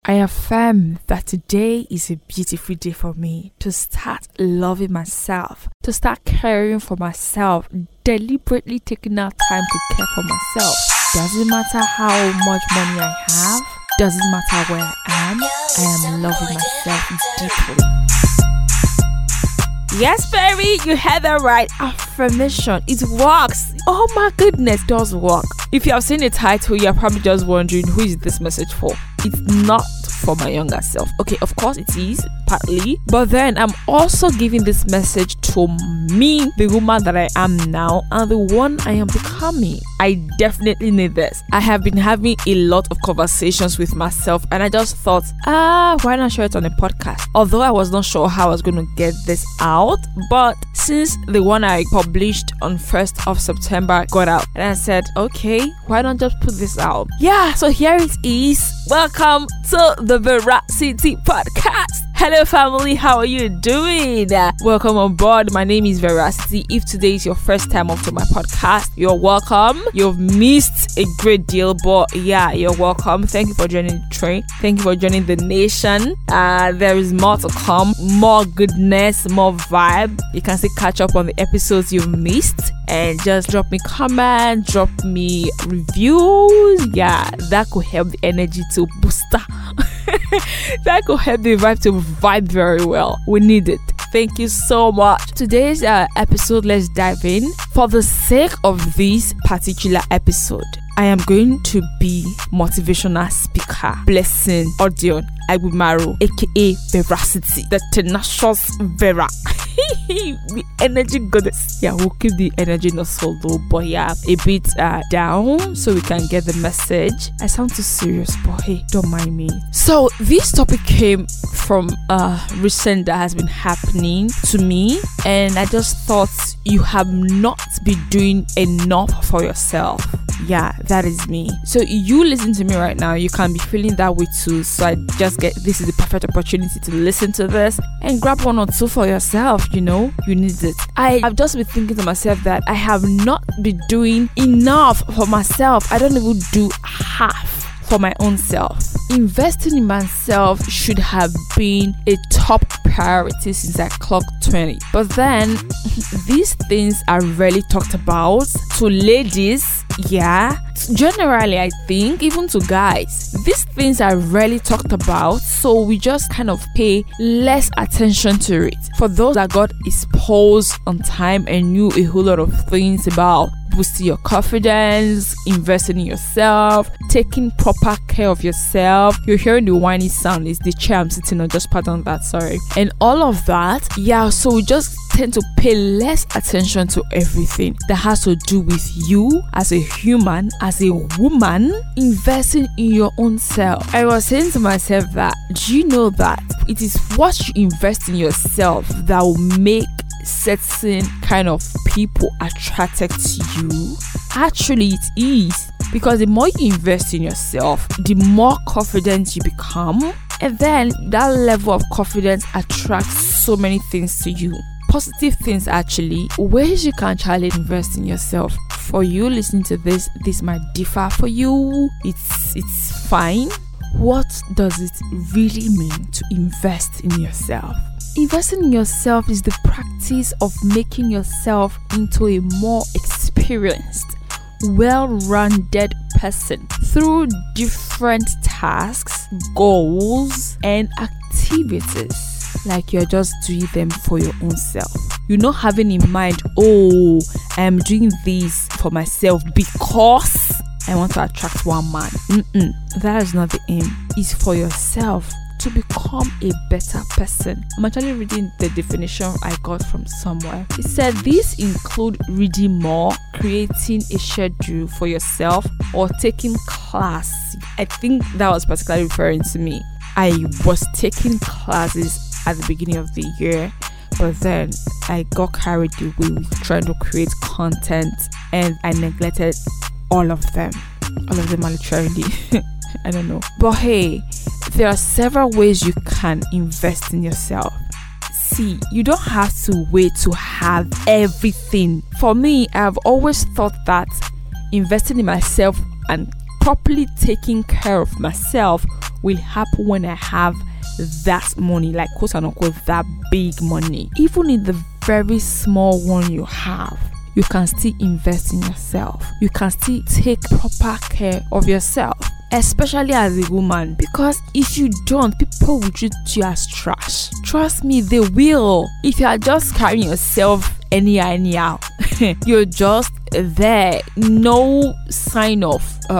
I affirm that today is a beautiful day for me to start loving myself, to start caring for myself, deliberately taking out time to care for myself. Doesn't matter how much money I have, doesn't matter where I am loving myself deeply. Yes, baby, you heard that right. Affirmation, it works. Oh my goodness, it does work. If you have seen the title, you're probably just wondering, who is this message for? It's not for my younger self. Okay, of course it is, partly. But then I'm also giving this message to me, the woman that I am now, and the one I am becoming. I definitely need this. I have been having a lot of conversations with myself, and I just thought, why not share it on a podcast? Although I was not sure how I was going to get this out, but since the one I published on 1st of September got out, and I said, okay, why not just put this out? Yeah, so here it is. Welcome to the Veracity Podcast. Hello family, how are you doing? Welcome on board. My name is Veracity. If today is your first time onto my podcast, you're welcome. You've missed a great deal, but yeah, you're welcome. Thank you for joining the train. Thank you for joining the nation. There is more to come, more goodness, more vibe. You can still catch up on the episodes you've missed and just drop me comments, drop me reviews. Yeah, that could help the energy to booster. That could help the vibe to vibe very well. We need it. Thank you so much. Today's episode, let's dive in. For the sake of this particular episode, I am going to be motivational speaker, Blessing Odion Agbimaru, aka Veracity, the tenacious Vera. The energy goddess. Yeah, we'll keep the energy not so low, but yeah, a bit down so we can get the message. I sound too serious, but hey, don't mind me. So this topic came from recent that has been happening to me, and I just thought you have not been doing enough for yourself. Yeah, that is me. So you listen to me right now, you can be feeling that way too. So I just get, this is the perfect opportunity to listen to this and grab one or two for yourself. You know, you need it. I've just been thinking to myself that I have not been doing enough for myself. I don't even do half for my own self. Investing in myself should have been a top priority since I clocked 20. But then these things are rarely talked about to ladies. Yeah, generally I think even to guys, these things are rarely talked about, so we just kind of pay less attention to it. For those that got exposed on time and knew a whole lot of things about boosting your confidence, investing in yourself, taking proper care of yourself. You're hearing the whiny sound, is the chair I'm sitting on, just pardon that, sorry. And all of that, yeah, so we just tend to pay less attention to everything that has to do with you as a human, as a woman, investing in your own self. I was saying to myself that, do you know that it is what you invest in yourself that will make certain kind of people attracted to you? Actually, it is, because the more you invest in yourself, the more confident you become, and then that level of confidence attracts so many things to you. Positive things, actually, ways you can actually invest in yourself. For you listening to this might differ for you. It's fine. What does it really mean to invest in yourself? Investing in yourself is the practice of making yourself into a more experienced, well-rounded person through different tasks, goals, and activities. Like you're just doing them for your own self. You're not having in mind, oh, I am doing this for myself because I want to attract one man. That is not the aim. It's for yourself to become a better person. I'm actually reading the definition I got from somewhere. It said these include reading more, creating a schedule for yourself, or taking class. I think that was particularly referring to me. I was taking classes at the beginning of the year, but then I got carried away with trying to create content and I neglected all of them. All of them are literally I don't know. But hey, there are several ways you can invest in yourself. See, you don't have to wait to have everything. For me, I've always thought that investing in myself and properly taking care of myself will happen when I have that money, like quote unquote that big money. Even in the very small one you have, you can still invest in yourself. You can still take proper care of yourself, especially as a woman, because if you don't, people will treat you as trash. Trust me, they will. If you are just carrying yourself anyhow, you're just there, no sign of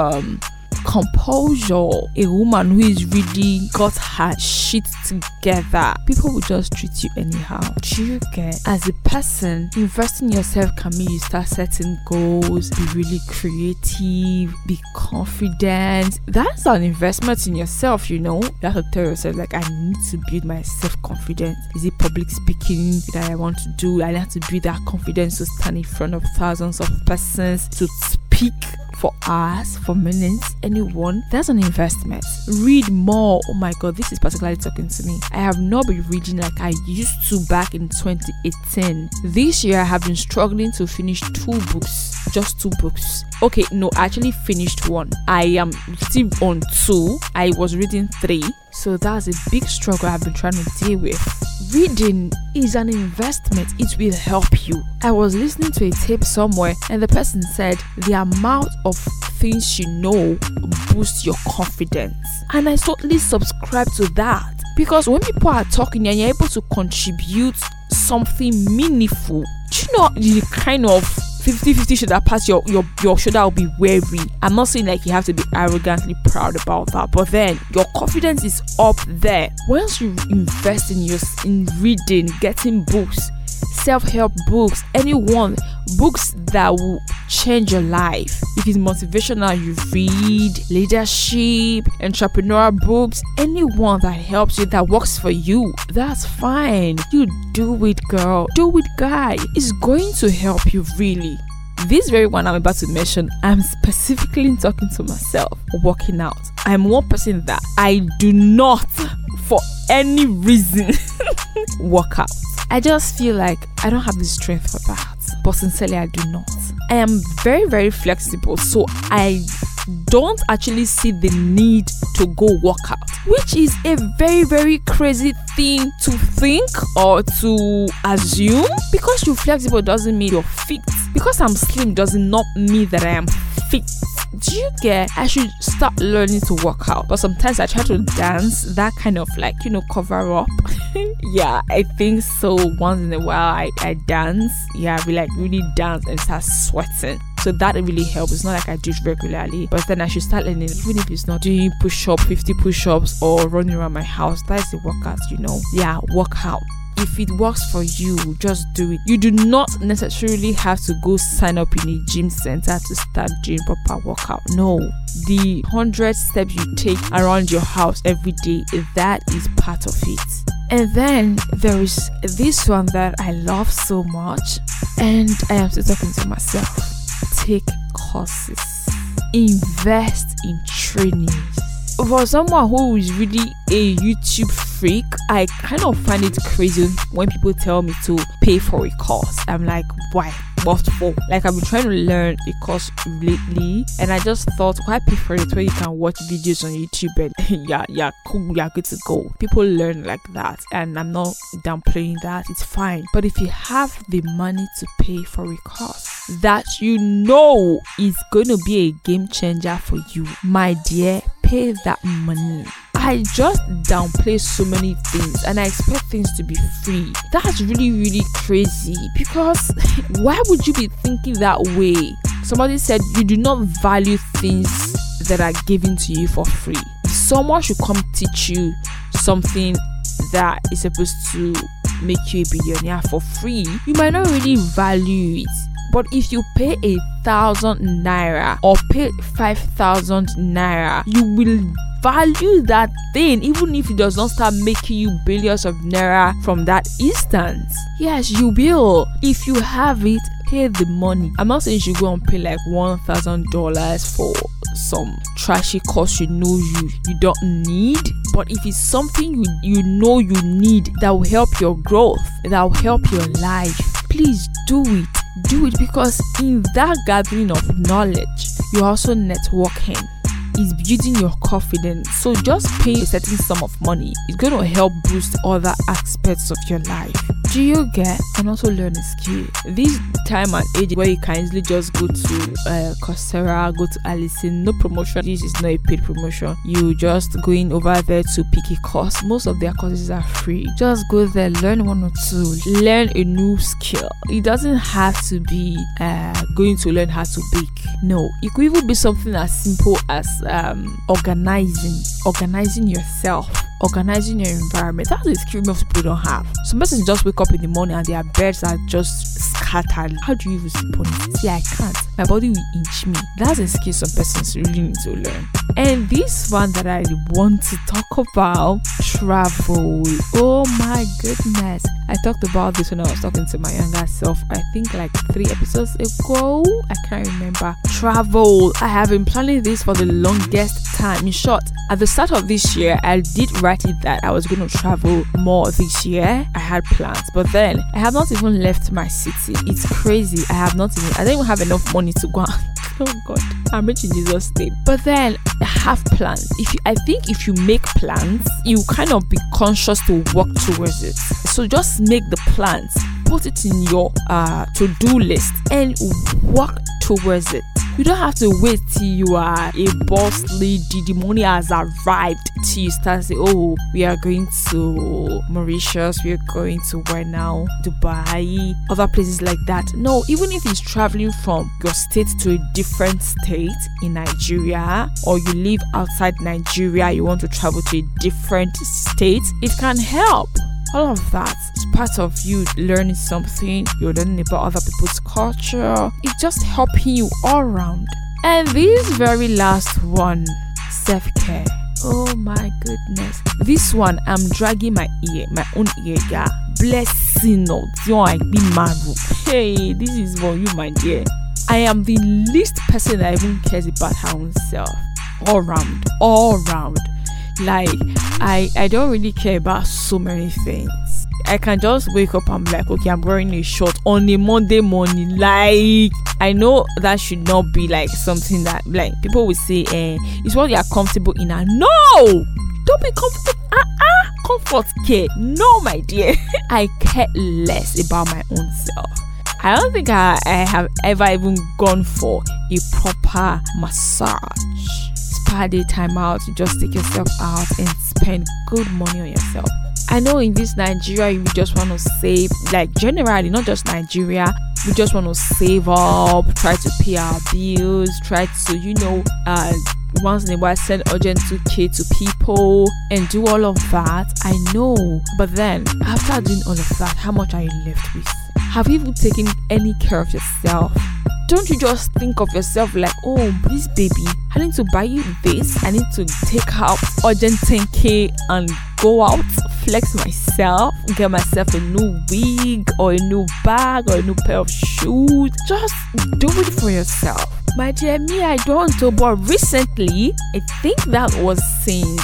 composure. A woman who is really got her shit together, people will just treat you anyhow. Do you get? As a person, investing in yourself can mean you start setting goals, be really creative, be confident. That's an investment in yourself, you know. You have to tell yourself, like, I need to build my self-confidence. Is it public speaking that I want to do? I have to build that confidence to stand in front of thousands of persons, to speak for hours, for minutes, anyone. That's an investment. Read more. Oh my god, this is particularly talking to me. I have not been reading like I used to back in 2018. This year I have been struggling to finish 2 books. Just 2 books. Okay, no, I actually finished 1. I am still on 2. I was reading 3. So that's a big struggle I've been trying to deal with. Reading is an investment. It will help you. I was listening to a tape somewhere and the person said the amount of things you know boosts your confidence. And I totally subscribe to that. Because when people are talking and you're able to contribute something meaningful, do you know the kind of 50-50 should that pass your shoulder will be wary. I'm not saying like you have to be arrogantly proud about that, but then your confidence is up there. Once you invest in reading, getting books, self-help books, books that will change your life. If it's motivational, you read, leadership, entrepreneurial books, anyone that helps you, that works for you, that's fine. You do it, girl. Do it, guy. It's going to help you really. This very one I'm about to mention, I'm specifically talking to myself, working out. I'm one person that I do not, for any reason, work out. I just feel like I don't have the strength for that. But sincerely, I do not. I am very, very flexible, so I don't actually see the need to go work out, which is a very, very crazy thing to think or to assume. Because you're flexible doesn't mean you're fit. Because I'm slim does not mean that I am fit. Do you get? I should start learning to work out. But sometimes I try to dance, that kind of like, cover up. Yeah, I think so. Once in a while I dance. Yeah, I really dance and start sweating. So that really helps. It's not like I do it regularly, but then I should start learning, even if it's not doing 50 push-ups or running around my house. That's a workout, Yeah, work out. If it works for you, just do it. You do not necessarily have to go sign up in a gym center to start doing proper workout. No, the 100 steps you take around your house every day, that is part of it. And then there is this one that I love so much, and I am still talking to myself. Take courses. Invest in trainings. For someone who is really a YouTube freak, I kind of find it crazy when people tell me to pay for a course. I'm like, why? What for? Like, I've been trying to learn a course lately, and I just thought, why pay for it when you can watch videos on YouTube and yeah, cool, you're good to go. People learn like that, and I'm not downplaying that. It's fine. But if you have the money to pay for a course that is going to be a game changer for you, my dear, pay that money. I just downplay so many things and I expect things to be free. That's really, really crazy, because why would you be thinking that way? Somebody said you do not value things that are given to you for free. If someone should come teach you something that is supposed to make you a billionaire for free, you might not really value it. But if you pay 1,000 naira or pay 5,000 naira, you will value that thing, even if it does not start making you billions of naira from that instance. Yes, you will. If you have it, pay the money. I'm not saying you should go and pay like $1,000 for some trashy course you don't need. But if it's something you need that will help your growth, that will help your life, please do it. Do it, because in that gathering of knowledge, you're also networking. is building your confidence. So just paying a certain sum of money is going to help boost other aspects of your life. Do you get? And also learn a skill. This time and age where you can easily just go to Coursera, go to Allison, no promotion. This is not a paid promotion. You just going over there to pick a course. Most of their courses are free. Just go there, learn one or two, learn a new skill. It doesn't have to be going to learn how to bake. No, it could even be something as simple as organizing yourself, organizing your environment. That's a skill most people don't have. Some persons just wake up in the morning and their beds are just scattered. How do you even sleep on it? See, I can't. My body will inch me. That's a skill some persons really need to learn. And this one that I want to talk about, travel. Oh my goodness. I talked about this when I was talking to my younger self, I think like 3 episodes ago. I can't remember. Travel. I have been planning this for the longest time. In short, at the start of this year, I did write it that I was going to travel more this year. I had plans, but then I have not even left my city. It's crazy. I don't even have enough money to go out. Oh God, I'm rich in Jesus' name. But then I have plans. I think if you make plans, you kind of be conscious to work towards it. So just make the plans, put it in your to-do list, and work towards it. You don't have to wait till you are a boss lady, the money has arrived, till you start saying, oh, we are going to Mauritius, we are going to where now? Dubai, other places like that. No, even if it's traveling from your state to a different state in Nigeria, or you live outside Nigeria, you want to travel to a different state, it can help. All of that is part of you learning something. You're learning about other people's culture. It's just helping you all around. And this very last one, self-care. Oh my goodness. This one, I'm dragging my own ear. Yeah. Blessing of hey, this is for you, my dear. I am the least person that even cares about her own self. All round. Like, I don't really care about so many things. I can just wake up and be like, okay, I'm wearing a short on a Monday morning. Like, I know that should not be like something that like people will say, it's what you are comfortable in. No, don't be comfortable. Comfort care. No, my dear. I care less about my own self. I don't think I have ever even gone for a proper massage. Spa day time out, you just take yourself out and spend good money on yourself. I know in this Nigeria, we just want to save, like generally, not just Nigeria, we just want to save up, try to pay our bills, try to, once in a while send urgent 2K to people and do all of that. I know, but then after doing all of that, how much are you left with? Have you even taken any care of yourself? Don't you just think of yourself like, oh, this baby, I need to buy you this. I need to take out urgent 10K and go out, flex myself, get myself a new wig or a new bag or a new pair of shoes. Just do it for yourself. My dear, me, I don't know, but recently, I think that was since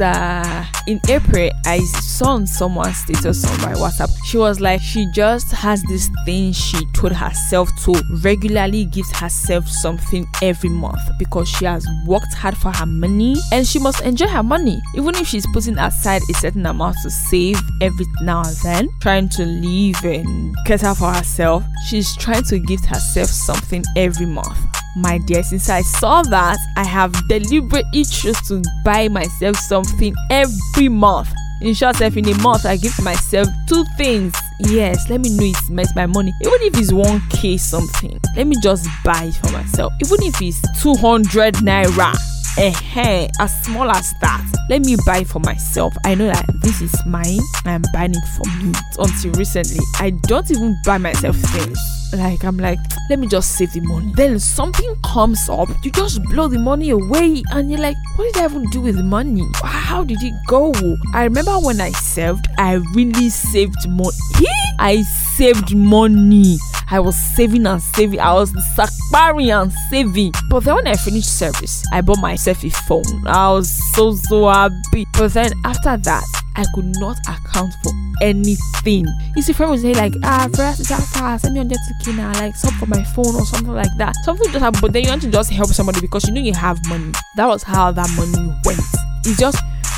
in April, I saw on someone's status on my WhatsApp. She was like, she just has this thing she told herself to regularly give herself something every month because she has worked hard for her money and she must enjoy her money. Even if she's putting aside a certain amount to save every now and then, trying to live and cater for herself, she's trying to give herself something every month. My dear, since I saw that, I have deliberately chosen to buy myself something every month. In short, in a month, I give myself 2 things. Yes, let me know it's my money. Even if it's 1K something, let me just buy it for myself. Even if it's 200 naira. As small as that, let me buy it for myself. I know that this is mine. I'm buying it for me. Until recently, I don't even buy myself things. Like, I'm like, let me just save the money. Then something comes up, you just blow the money away, and you're like, what did I even do with the money? How did it go? I remember when I saved, I really saved money. I saved money. I was saving and saving. I was sakpari and saving. But then when I finished service, I bought myself a phone. I was so happy. But then after that, I could not account for anything. You see, friend would say like, Veracity, send me 100k now, like sub for my phone or something like that. Something just happened, but then you want to just help somebody because you know you have money. That was how that money went. It's just,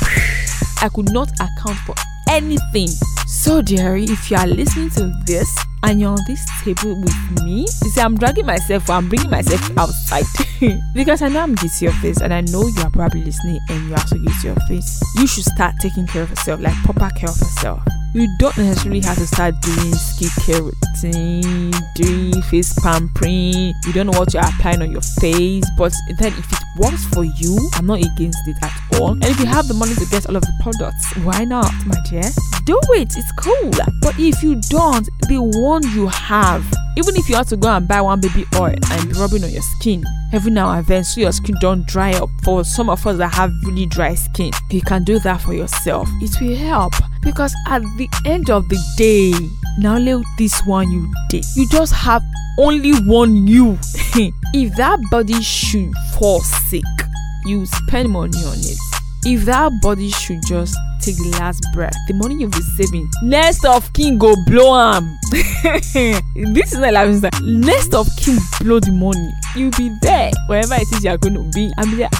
I could not account for anything. So dearie, if you are listening to this and you're on this table with me, you see, I'm dragging myself, I'm bringing myself outside because I know I'm guilty of this, and I know you are probably listening and you're also guilty of this. You should start taking care of yourself, like proper care of yourself. You don't necessarily have to start doing skincare routine, doing face pampering. You don't know what you're applying on your face, but then if it works for you, I'm not against it at all. And if you have the money to get all of the products, why not, my dear? Do it, it's cool. But if you don't, the one you have, even if you have to go and buy one baby oil and be rubbing on your skin every now and then so your skin don't dry up, for some of us that have really dry skin, you can do that for yourself. It will help, because at the end of the day, now only this one you did, you just have only one you. If that body should fall sick, you spend money on it. If that body should just take the last breath, the money you'll be saving, next of kin go blow am. This is not like that. Next of kin blow the money, you'll be there wherever it is you're going to be, and be there.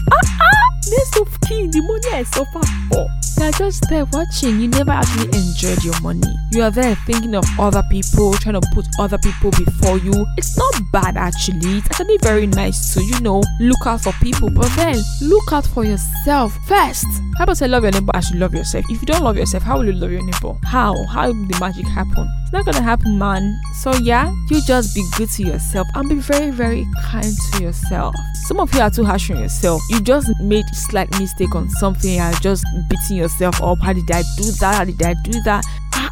Next of kin, the money I suffer for. You're just there watching. You never actually enjoyed your money. You are there thinking of other people, trying to put other people before you. It's not bad actually. It's actually very nice to, look out for people, but then look out for yourself first. How about say love your neighbor as you love yourself? If you don't love yourself, how will you love your neighbor? How will the magic happen? It's not gonna happen, man. So yeah, you just be good to yourself and be very, very kind to yourself. Some of you are too harsh on yourself. You just made a slight mistake on something and you're just beating yourself up. How did I do that? How did I do that?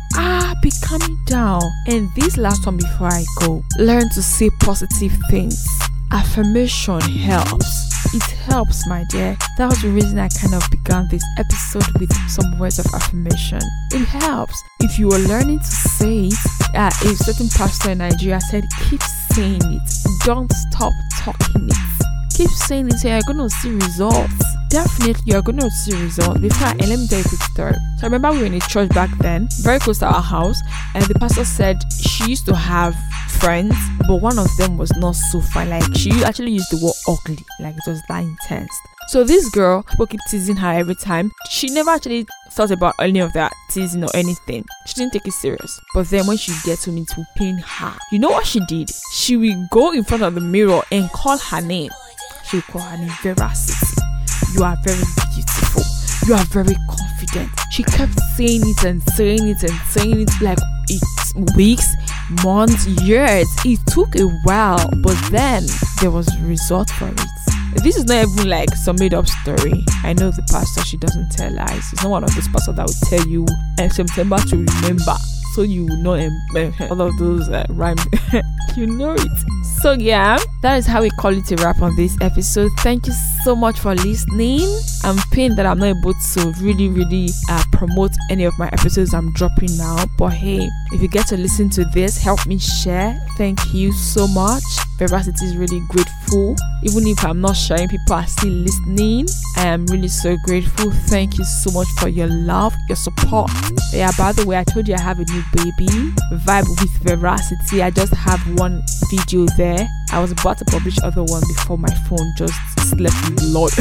Be calming down. And this last one before I go, learn to say positive things. Affirmation helps. It helps, my dear. That was the reason I kind of began this episode with some words of affirmation. It helps. If you were learning to say it, a certain pastor in Nigeria said, keep saying it. Don't stop talking it. Keep saying it, so you're going to see results. Definitely, you're going to see results. And let me tell you a quick story. So I remember we were in a church back then, very close to our house, and the pastor said she used to have friends, but one of them was not so fine. Like, she actually used the word ugly, like it was that intense. So this girl, people keep teasing her every time. She never actually thought about any of that teasing or anything. She didn't take it serious. But then when she gets home, it will pain her. You know what she did? She will go in front of the mirror and call her name. She will call her name Veracity. You are very beautiful. You are very confident. She kept saying it and saying it and saying it like it's weeks, months, years. It took a while, but then there was a result for it. This is not even like some made up story. I know the pastor, she doesn't tell lies. It's not one of those pastors that will tell you September to remember, so you know all of those rhyme. You know it. So yeah, that is how we call it a wrap on this episode. Thank you so much for listening. I'm pained that I'm not able to really promote any of my episodes I'm dropping now, but hey, if you get to listen to this, help me share. Thank you so much. Veracity is really grateful. Even if I'm not sharing, people are still listening. I am really so grateful. Thank you so much for your love, your support. Yeah, by the way, I told you I have a new baby, Vibe with Veracity. I just have one video there. I was about to publish other one before my phone just slept in blood.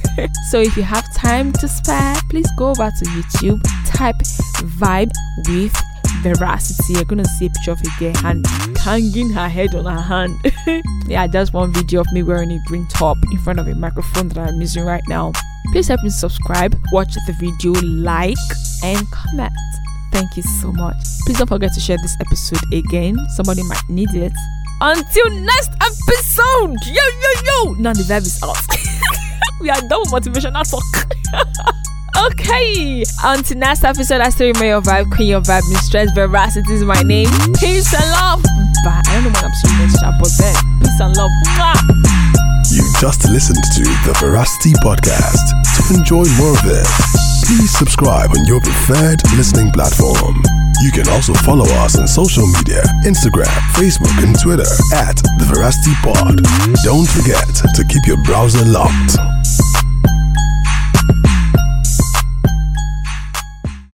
So if you have time to spare, please go over to YouTube, type Vibe with Veracity. You're gonna see a picture of a girl hand hanging her head on her hand. Yeah, just one video of me wearing a green top in front of a microphone that I'm using right now. Please help me subscribe, watch the video, like and comment. Thank you so much. Please don't forget to share this episode again. Somebody might need it. Until next episode. Yo. Now the vibe is out. We are done with motivational talk. Okay, until next episode, I still remain your vibe queen, your vibe mistress. Veracity is my name. Peace and love. Bye. I don't know when I'm seeing next chat, but then peace and love. You just listened to the Veracity Podcast. To enjoy more of it, please subscribe on your preferred listening platform. You can also follow us on social media, Instagram, Facebook, and Twitter at The Veracity Pod. Don't forget to keep your browser locked.